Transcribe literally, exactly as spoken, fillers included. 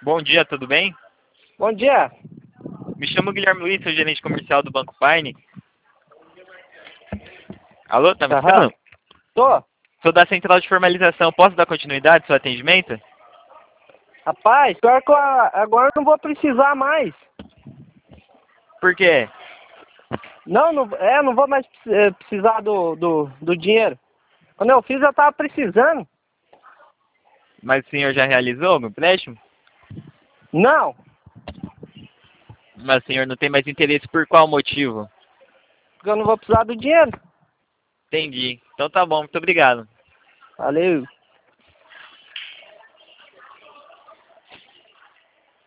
Bom dia, tudo bem? Bom dia. Me chamo Guilherme Luiz, sou gerente comercial do Banco Pine. Alô, tá me Aham. escutando? Tô. Sou da central de formalização. Posso dar continuidade ao seu atendimento? Rapaz, pior que eu, agora eu não vou precisar mais. Por quê? Não, não, é, não vou mais eh, precisar do, do, do dinheiro. Quando eu fiz, eu tava precisando. Mas o senhor já realizou o empréstimo? Não, Mas o senhor não tem mais interesse por qual motivo? porque eu não vou precisar do dinheiro. Entendi. Então tá bom, muito obrigado. Valeu.